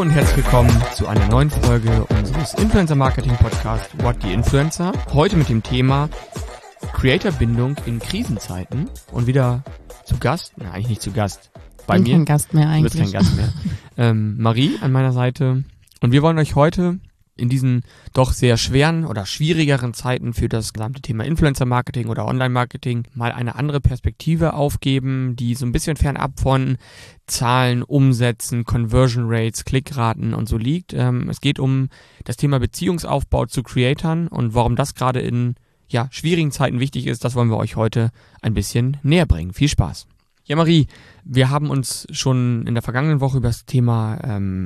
und herzlich willkommen zu einer neuen Folge unseres Influencer-Marketing-Podcasts What the Influencer. Heute mit dem Thema Creator-Bindung in Krisenzeiten und wieder zu Gast, eigentlich nicht zu Gast, bei mir. Kein Gast mehr eigentlich. Du bist kein Gast mehr. Marie an meiner Seite und wir wollen euch heute in diesen doch sehr schweren oder schwierigeren Zeiten für das gesamte Thema Influencer-Marketing oder Online-Marketing mal eine andere Perspektive aufgeben, die so ein bisschen fernab von Zahlen, Umsätzen, Conversion Rates, Klickraten und so liegt. Es geht um das Thema Beziehungsaufbau zu Creatoren und warum das gerade in schwierigen Zeiten wichtig ist, das wollen wir euch heute ein bisschen näher bringen. Viel Spaß. Ja, Marie, wir haben uns schon in der vergangenen Woche über das Thema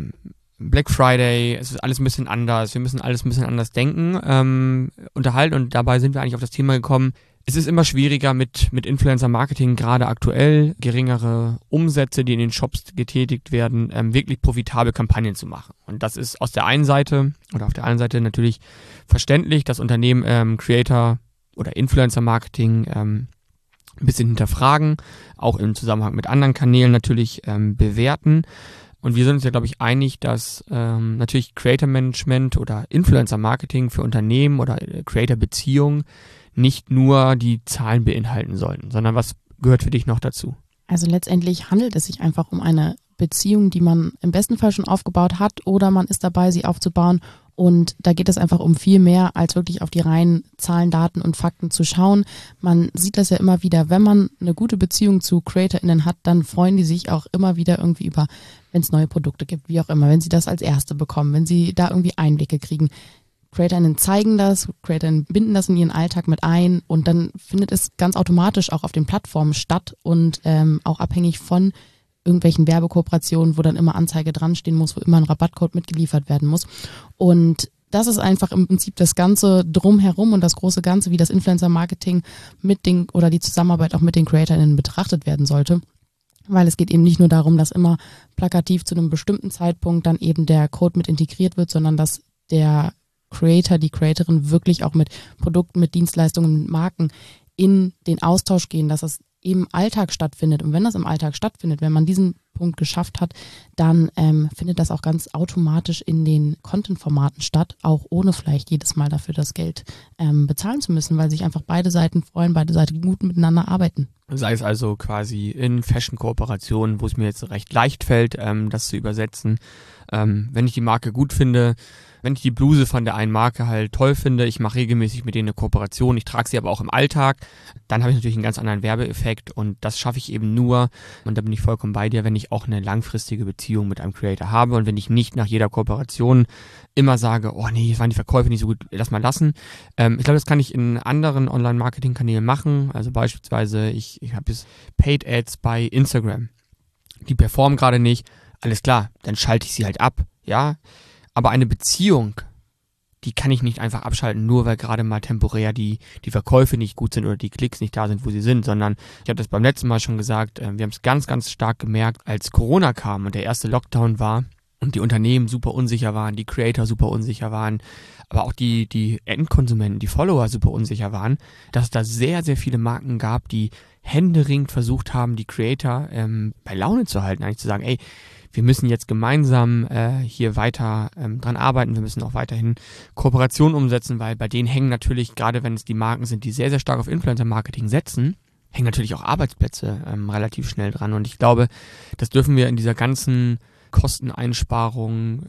Black Friday, es ist alles ein bisschen anders, wir müssen alles ein bisschen anders denken, unterhalten und dabei sind wir eigentlich auf das Thema gekommen, es ist immer schwieriger mit Influencer-Marketing, gerade aktuell, geringere Umsätze, die in den Shops getätigt werden, wirklich profitable Kampagnen zu machen. Und das ist auf der einen Seite natürlich verständlich, dass Unternehmen Creator- oder Influencer-Marketing ein bisschen hinterfragen, auch im Zusammenhang mit anderen Kanälen natürlich bewerten. Und wir sind uns ja, glaube ich, einig, dass natürlich Creator-Management oder Influencer-Marketing für Unternehmen oder Creator-Beziehungen nicht nur die Zahlen beinhalten sollten, sondern was gehört für dich noch dazu? Also letztendlich handelt es sich einfach um eine Beziehung, die man im besten Fall schon aufgebaut hat oder man ist dabei, sie aufzubauen. Und da geht es einfach um viel mehr, als wirklich auf die reinen Zahlen, Daten und Fakten zu schauen. Man sieht das ja immer wieder, wenn man eine gute Beziehung zu CreatorInnen hat, dann freuen die sich auch immer wieder irgendwie über, wenn es neue Produkte gibt, wie auch immer, wenn sie das als Erste bekommen, wenn sie da irgendwie Einblicke kriegen. CreatorInnen zeigen das, CreatorInnen binden das in ihren Alltag mit ein und dann findet es ganz automatisch auch auf den Plattformen statt und auch abhängig von irgendwelchen Werbekooperationen, wo dann immer Anzeige dran stehen muss, wo immer ein Rabattcode mitgeliefert werden muss. Und das ist einfach im Prinzip das Ganze drumherum und das große Ganze, wie das Influencer-Marketing oder die Zusammenarbeit auch mit den CreatorInnen betrachtet werden sollte. Weil es geht eben nicht nur darum, dass immer plakativ zu einem bestimmten Zeitpunkt dann eben der Code mit integriert wird, sondern dass der Creator, die Creatorin wirklich auch mit Produkten, mit Dienstleistungen, mit Marken in den Austausch gehen, dass es im Alltag stattfindet. Und wenn das im Alltag stattfindet, wenn man diesen Punkt geschafft hat, dann findet das auch ganz automatisch in den Content-Formaten statt, auch ohne vielleicht jedes Mal dafür das Geld bezahlen zu müssen, weil sich einfach beide Seiten freuen, beide Seiten gut miteinander arbeiten. Sei es also quasi in Fashion-Kooperationen, wo es mir jetzt recht leicht fällt, das zu übersetzen. Wenn ich die Marke gut finde, wenn ich die Bluse von der einen Marke halt toll finde, ich mache regelmäßig mit denen eine Kooperation, ich trage sie aber auch im Alltag, dann habe ich natürlich einen ganz anderen Werbeeffekt und das schaffe ich eben nur, und da bin ich vollkommen bei dir, wenn ich auch eine langfristige Beziehung mit einem Creator habe und wenn ich nicht nach jeder Kooperation immer sage, oh nee, jetzt waren die Verkäufe nicht so gut, lass mal lassen. Ich glaube, das kann ich in anderen Online-Marketing-Kanälen machen, also beispielsweise ich habe jetzt Paid Ads bei Instagram, die performen gerade nicht, alles klar, dann schalte ich sie halt ab, ja. Aber eine Beziehung, die kann ich nicht einfach abschalten, nur weil gerade mal temporär die Verkäufe nicht gut sind oder die Klicks nicht da sind, wo sie sind, sondern ich habe das beim letzten Mal schon gesagt, wir haben es ganz, ganz stark gemerkt, als Corona kam und der erste Lockdown war und die Unternehmen super unsicher waren, die Creator super unsicher waren, aber auch die Endkonsumenten, die Follower super unsicher waren, dass es da sehr, sehr viele Marken gab, die händeringend versucht haben, die Creator bei Laune zu halten, eigentlich zu sagen, ey, wir müssen jetzt gemeinsam hier weiter dran arbeiten, wir müssen auch weiterhin Kooperationen umsetzen, weil bei denen hängen natürlich, gerade wenn es die Marken sind, die sehr, sehr stark auf Influencer-Marketing setzen, hängen natürlich auch Arbeitsplätze relativ schnell dran und ich glaube, das dürfen wir in dieser ganzen Kosteneinsparung,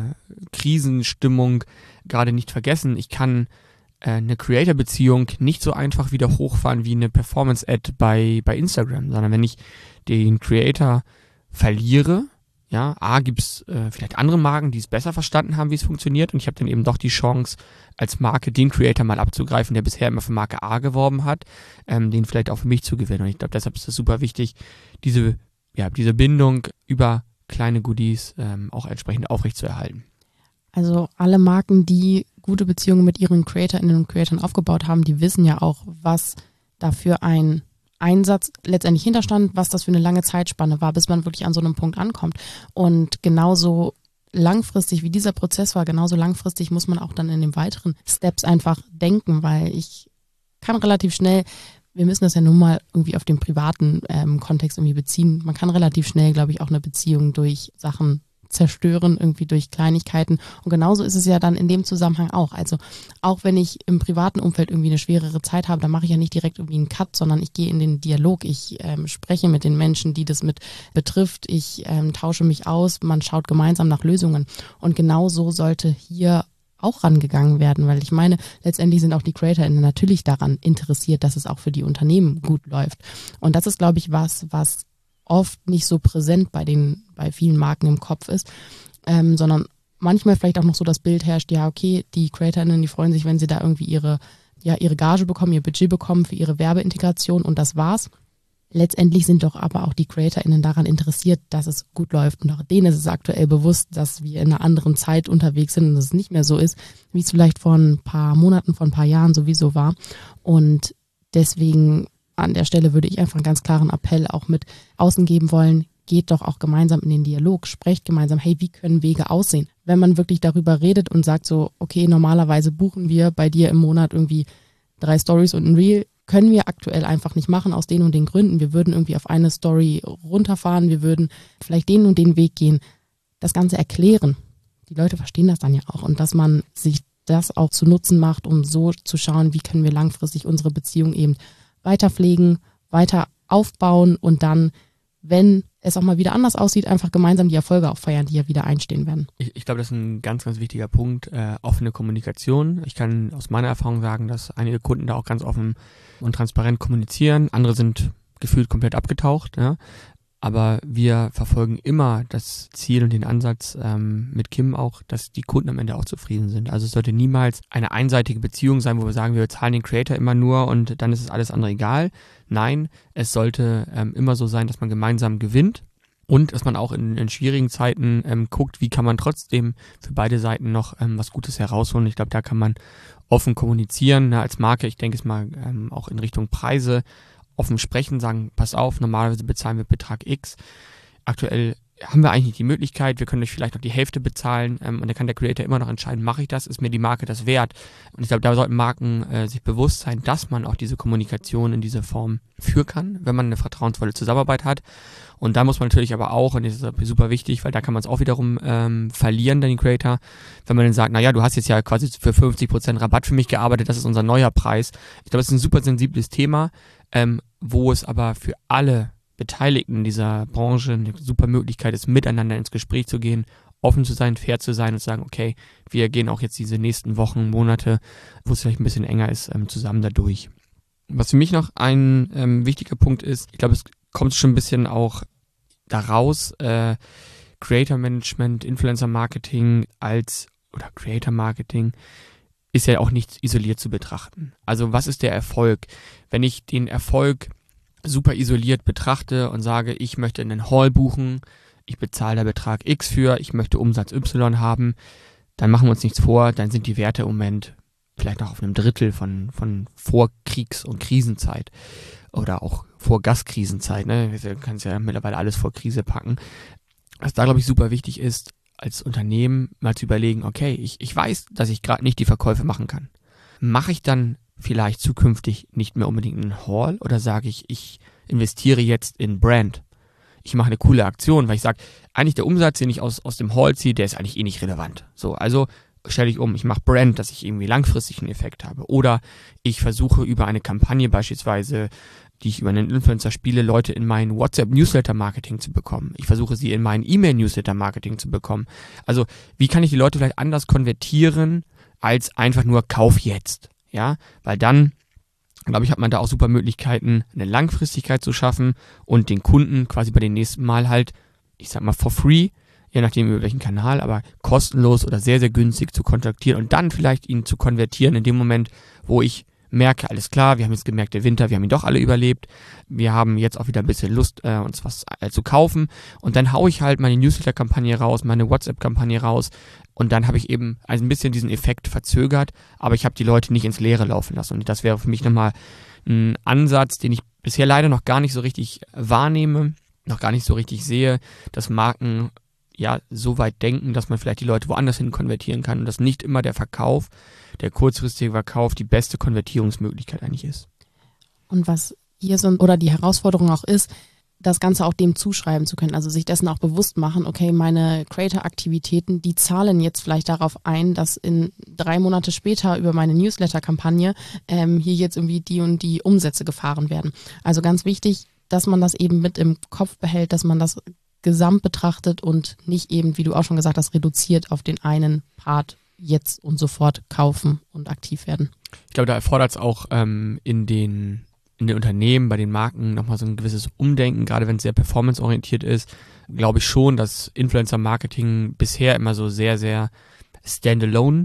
Krisenstimmung gerade nicht vergessen. Ich kann eine Creator-Beziehung nicht so einfach wieder hochfahren wie eine Performance-Ad bei Instagram, sondern wenn ich den Creator verliere, ja, gibt's vielleicht andere Marken, die es besser verstanden haben, wie es funktioniert und ich habe dann eben doch die Chance, als Marke den Creator mal abzugreifen, der bisher immer für Marke A geworben hat, den vielleicht auch für mich zu gewinnen. Und ich glaube, deshalb ist es super wichtig, diese Bindung über kleine Goodies auch entsprechend aufrechtzuerhalten. Also alle Marken, die gute Beziehungen mit ihren CreatorInnen und Creatoren aufgebaut haben, die wissen ja auch, was da für ein Einsatz letztendlich hinterstand, was das für eine lange Zeitspanne war, bis man wirklich an so einem Punkt ankommt. Und genauso langfristig, wie dieser Prozess war, genauso langfristig muss man auch dann in den weiteren Steps einfach denken, weil ich kann relativ schnell, wir müssen das ja nun mal irgendwie auf den privaten Kontext irgendwie beziehen, man kann relativ schnell, glaube ich, auch eine Beziehung durch Sachen zerstören, irgendwie durch Kleinigkeiten. Und genauso ist es ja dann in dem Zusammenhang auch. Also auch wenn ich im privaten Umfeld irgendwie eine schwerere Zeit habe, dann mache ich ja nicht direkt irgendwie einen Cut, sondern ich gehe in den Dialog. Ich spreche mit den Menschen, die das mit betrifft. Ich tausche mich aus. Man schaut gemeinsam nach Lösungen. Und genauso sollte hier auch rangegangen werden, weil ich meine, letztendlich sind auch die CreatorInnen natürlich daran interessiert, dass es auch für die Unternehmen gut läuft. Und das ist, glaube ich, was oft nicht so präsent bei vielen Marken im Kopf ist, sondern manchmal vielleicht auch noch so das Bild herrscht, ja okay, die CreatorInnen, die freuen sich, wenn sie da irgendwie ihre Gage bekommen, ihr Budget bekommen für ihre Werbeintegration und das war's. Letztendlich sind doch aber auch die CreatorInnen daran interessiert, dass es gut läuft und auch denen ist es aktuell bewusst, dass wir in einer anderen Zeit unterwegs sind und es nicht mehr so ist, wie es vielleicht vor ein paar Monaten, vor ein paar Jahren sowieso war und deswegen an der Stelle würde ich einfach einen ganz klaren Appell auch mit außen geben wollen, geht doch auch gemeinsam in den Dialog, sprecht gemeinsam, hey, wie können Wege aussehen? Wenn man wirklich darüber redet und sagt so, okay, normalerweise buchen wir bei dir im Monat irgendwie 3 Stories und ein Reel, können wir aktuell einfach nicht machen aus den und den Gründen. Wir würden irgendwie auf eine Story runterfahren, wir würden vielleicht den und den Weg gehen, das Ganze erklären. Die Leute verstehen das dann ja auch und dass man sich das auch zu Nutzen macht, um so zu schauen, wie können wir langfristig unsere Beziehung eben weiter pflegen, weiter aufbauen und dann, wenn es auch mal wieder anders aussieht, einfach gemeinsam die Erfolge auch feiern, die ja wieder einstehen werden. Ich glaube, das ist ein ganz, ganz wichtiger Punkt, offene Kommunikation. Ich kann aus meiner Erfahrung sagen, dass einige Kunden da auch ganz offen und transparent kommunizieren. Andere sind gefühlt komplett abgetaucht, ja. Aber wir verfolgen immer das Ziel und den Ansatz mit Kim auch, dass die Kunden am Ende auch zufrieden sind. Also es sollte niemals eine einseitige Beziehung sein, wo wir sagen, wir zahlen den Creator immer nur und dann ist es alles andere egal. Nein, es sollte immer so sein, dass man gemeinsam gewinnt und dass man auch in schwierigen Zeiten guckt, wie kann man trotzdem für beide Seiten noch was Gutes herausholen. Ich glaube, da kann man offen kommunizieren, ne, als Marke. Ich denke es mal auch in Richtung Preise. Offen sprechen, sagen, pass auf, normalerweise bezahlen wir Betrag X. Aktuell haben wir eigentlich nicht die Möglichkeit, wir können euch vielleicht noch die Hälfte bezahlen und dann kann der Creator immer noch entscheiden, mache ich das, ist mir die Marke das wert? Und ich glaube, da sollten Marken sich bewusst sein, dass man auch diese Kommunikation in dieser Form führen kann, wenn man eine vertrauensvolle Zusammenarbeit hat. Und da muss man natürlich aber auch, und das ist super wichtig, weil da kann man es auch wiederum verlieren, dann den Creator, wenn man dann sagt, naja, du hast jetzt ja quasi für 50% Rabatt für mich gearbeitet, das ist unser neuer Preis. Ich glaube, das ist ein super sensibles Thema, wo es aber für alle Beteiligten in dieser Branche eine super Möglichkeit ist, miteinander ins Gespräch zu gehen, offen zu sein, fair zu sein und zu sagen, okay, wir gehen auch jetzt diese nächsten Wochen, Monate, wo es vielleicht ein bisschen enger ist, zusammen da durch. Was für mich noch ein wichtiger Punkt ist, ich glaube, es kommt schon ein bisschen auch daraus, Creator Management, Influencer Marketing oder Creator Marketing ist ja auch nicht isoliert zu betrachten. Also was ist der Erfolg? Wenn ich den Erfolg super isoliert betrachte und sage, ich möchte einen Haul buchen, ich bezahle da Betrag X für, ich möchte Umsatz Y haben, dann machen wir uns nichts vor, dann sind die Werte im Moment vielleicht noch auf einem Drittel von Vorkriegs- und Krisenzeit oder auch vor Gaskrisenzeit, ne? Du kannst ja mittlerweile alles vor Krise packen. Was da, glaube ich, super wichtig ist, als Unternehmen mal zu überlegen, okay, ich weiß, dass ich gerade nicht die Verkäufe machen kann. Mache ich dann vielleicht zukünftig nicht mehr unbedingt einen Haul oder sage ich investiere jetzt in Brand? Ich mache eine coole Aktion, weil ich sage, eigentlich der Umsatz, den ich aus dem Haul ziehe, der ist eigentlich eh nicht relevant. So, also stelle ich um, ich mache Brand, dass ich irgendwie langfristig einen Effekt habe. Oder ich versuche über eine Kampagne beispielsweise, die ich über einen Influencer spiele, Leute in mein WhatsApp-Newsletter-Marketing zu bekommen. Ich versuche sie in mein E-Mail-Newsletter-Marketing zu bekommen. Also wie kann ich die Leute vielleicht anders konvertieren, als einfach nur Kauf jetzt? Ja, weil dann, glaube ich, hat man da auch super Möglichkeiten, eine Langfristigkeit zu schaffen und den Kunden quasi bei den nächsten Mal halt, ich sag mal, for free, je nachdem über welchen Kanal, aber kostenlos oder sehr, sehr günstig zu kontaktieren und dann vielleicht ihn zu konvertieren in dem Moment, wo ich merke, alles klar, wir haben jetzt gemerkt, der Winter, wir haben ihn doch alle überlebt, wir haben jetzt auch wieder ein bisschen Lust, uns was zu kaufen und dann haue ich halt meine Newsletter-Kampagne raus, meine WhatsApp-Kampagne raus und dann habe ich eben also ein bisschen diesen Effekt verzögert, aber ich habe die Leute nicht ins Leere laufen lassen und das wäre für mich nochmal ein Ansatz, den ich bisher leider noch gar nicht so richtig wahrnehme, noch gar nicht so richtig sehe, dass Marken ja so weit denken, dass man vielleicht die Leute woanders hin konvertieren kann und dass nicht immer der Verkauf, der kurzfristige Verkauf die beste Konvertierungsmöglichkeit eigentlich ist. Und was hier so, oder die Herausforderung auch ist, das Ganze auch dem zuschreiben zu können, also sich dessen auch bewusst machen, okay, meine Creator-Aktivitäten, die zahlen jetzt vielleicht darauf ein, dass in 3 Monate später über meine Newsletter-Kampagne hier jetzt irgendwie die und die Umsätze gefahren werden. Also ganz wichtig, dass man das eben mit im Kopf behält, dass man das gesamt betrachtet und nicht eben, wie du auch schon gesagt hast, reduziert auf den einen Part jetzt und sofort kaufen und aktiv werden. Ich glaube, da erfordert es auch in den Unternehmen, bei den Marken nochmal so ein gewisses Umdenken, gerade wenn es sehr performanceorientiert ist, glaube ich schon, dass Influencer-Marketing bisher immer so sehr, sehr standalone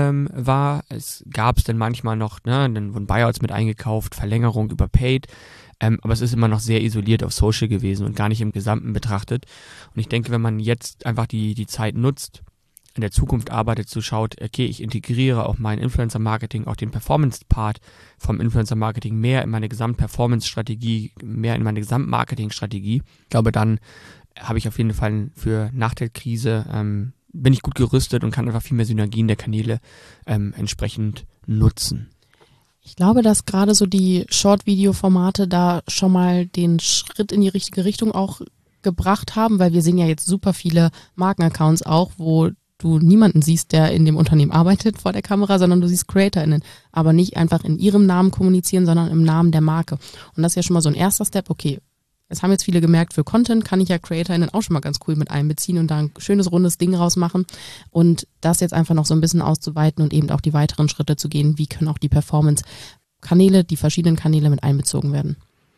war. Es gab es dann manchmal noch, dann wurden Buyouts mit eingekauft, Verlängerung über Paid, aber es ist immer noch sehr isoliert auf Social gewesen und gar nicht im Gesamten betrachtet. Und ich denke, wenn man jetzt einfach die Zeit nutzt, in der Zukunft arbeitet, so schaut, okay, ich integriere auch mein Influencer-Marketing, auch den Performance-Part vom Influencer-Marketing mehr in meine Gesamt-Performance-Strategie, mehr in meine Gesamt-Marketing-Strategie. Ich glaube, dann habe ich auf jeden Fall für nach der Krise, bin ich gut gerüstet und kann einfach viel mehr Synergien der Kanäle entsprechend nutzen. Ich glaube, dass gerade so die Short-Video-Formate da schon mal den Schritt in die richtige Richtung auch gebracht haben, weil wir sehen ja jetzt super viele Markenaccounts auch, wo du niemanden siehst, der in dem Unternehmen arbeitet vor der Kamera, sondern du siehst CreatorInnen, aber nicht einfach in ihrem Namen kommunizieren, sondern im Namen der Marke. Und das ist ja schon mal so ein erster Step, okay, es haben jetzt viele gemerkt, für Content kann ich ja CreatorInnen auch schon mal ganz cool mit einbeziehen und da ein schönes, rundes Ding rausmachen und das jetzt einfach noch so ein bisschen auszuweiten und eben auch die weiteren Schritte zu gehen, wie können auch die Performance-Kanäle, die verschiedenen Kanäle mit einbezogen werden.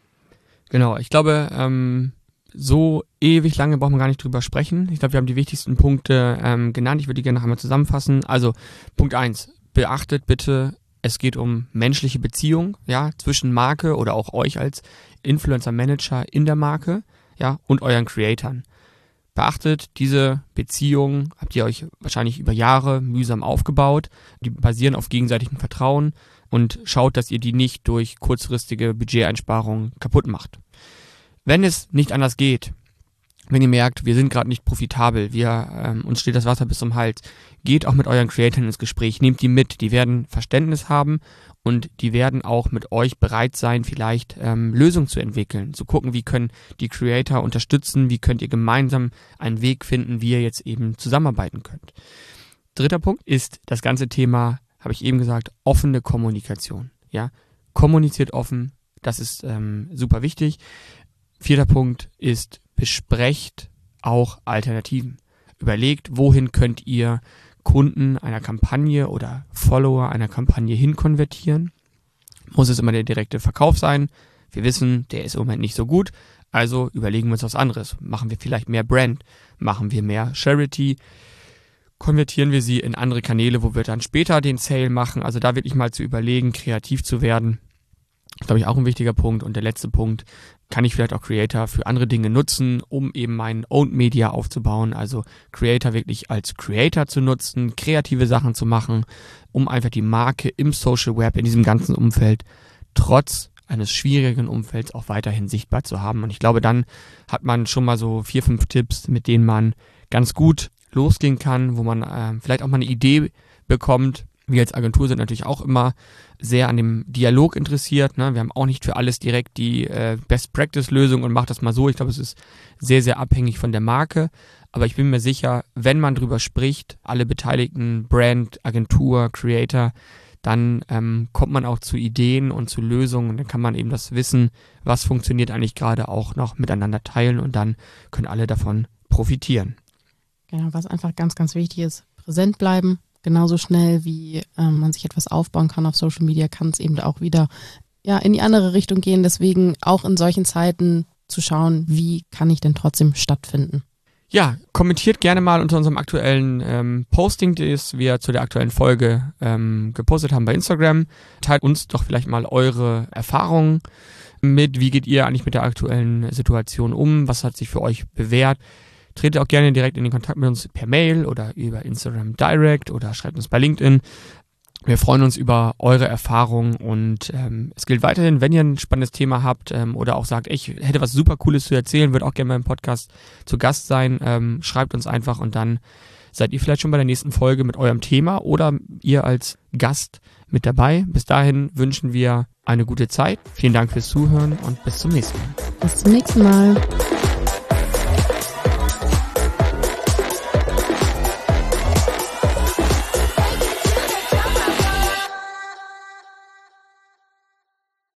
Genau, ich glaube, so ewig lange brauchen wir gar nicht drüber sprechen. Ich glaube, wir haben die wichtigsten Punkte genannt. Ich würde die gerne noch einmal zusammenfassen. Also Punkt 1, beachtet bitte, es geht um menschliche Beziehung, ja, zwischen Marke oder auch euch als Influencer-Manager in der Marke, ja, und euren Creatoren. Beachtet, diese Beziehung habt ihr euch wahrscheinlich über Jahre mühsam aufgebaut. Die basieren auf gegenseitigem Vertrauen und schaut, dass ihr die nicht durch kurzfristige Budgeteinsparungen kaputt macht. Wenn es nicht anders geht, wenn ihr merkt, wir sind gerade nicht profitabel, uns steht das Wasser bis zum Hals, geht auch mit euren Creatoren ins Gespräch, nehmt die mit, die werden Verständnis haben und die werden auch mit euch bereit sein, vielleicht Lösungen zu entwickeln, zu gucken, wie können die Creator unterstützen, wie könnt ihr gemeinsam einen Weg finden, wie ihr jetzt eben zusammenarbeiten könnt. 3. Punkt ist das ganze Thema, habe ich eben gesagt, offene Kommunikation. Ja? Kommuniziert offen, das ist super wichtig. 4. Punkt ist, besprecht auch Alternativen. Überlegt, wohin könnt ihr Kunden einer Kampagne oder Follower einer Kampagne hinkonvertieren. Muss es immer der direkte Verkauf sein? Wir wissen, der ist im Moment nicht so gut, also überlegen wir uns was anderes. Machen wir vielleicht mehr Brand? Machen wir mehr Charity? Konvertieren wir sie in andere Kanäle, wo wir dann später den Sale machen? Also da wirklich mal zu überlegen, kreativ zu werden. Das ist, glaube ich, auch ein wichtiger Punkt. Und der letzte Punkt, kann ich vielleicht auch Creator für andere Dinge nutzen, um eben mein Owned Media aufzubauen, also Creator wirklich als Creator zu nutzen, kreative Sachen zu machen, um einfach die Marke im Social Web, in diesem ganzen Umfeld, trotz eines schwierigen Umfelds auch weiterhin sichtbar zu haben. Und ich glaube, dann hat man schon mal so 4, 5 Tipps, mit denen man ganz gut losgehen kann, wo man vielleicht auch mal eine Idee bekommt. Wir als Agentur sind natürlich auch immer sehr an dem Dialog interessiert. Ne? Wir haben auch nicht für alles direkt die Best-Practice-Lösung und macht das mal so. Ich glaube, es ist sehr, sehr abhängig von der Marke. Aber ich bin mir sicher, wenn man drüber spricht, alle Beteiligten, Brand, Agentur, Creator, dann kommt man auch zu Ideen und zu Lösungen. Und dann kann man eben das Wissen, was funktioniert eigentlich gerade, auch noch miteinander teilen und dann können alle davon profitieren. Genau, was einfach ganz, ganz wichtig ist, präsent bleiben. Genauso schnell, wie man sich etwas aufbauen kann auf Social Media, kann es eben auch wieder in die andere Richtung gehen. Deswegen auch in solchen Zeiten zu schauen, wie kann ich denn trotzdem stattfinden. Ja, kommentiert gerne mal unter unserem aktuellen Posting, das wir zu der aktuellen Folge gepostet haben bei Instagram. Teilt uns doch vielleicht mal eure Erfahrungen mit. Wie geht ihr eigentlich mit der aktuellen Situation um? Was hat sich für euch bewährt? Tretet auch gerne direkt in den Kontakt mit uns per Mail oder über Instagram Direct oder schreibt uns bei LinkedIn. Wir freuen uns über eure Erfahrungen und es gilt weiterhin, wenn ihr ein spannendes Thema habt oder auch sagt, ich hätte was super Cooles zu erzählen, würde auch gerne mal im Podcast zu Gast sein, schreibt uns einfach und dann seid ihr vielleicht schon bei der nächsten Folge mit eurem Thema oder ihr als Gast mit dabei. Bis dahin wünschen wir eine gute Zeit. Vielen Dank fürs Zuhören und bis zum nächsten Mal. Bis zum nächsten Mal.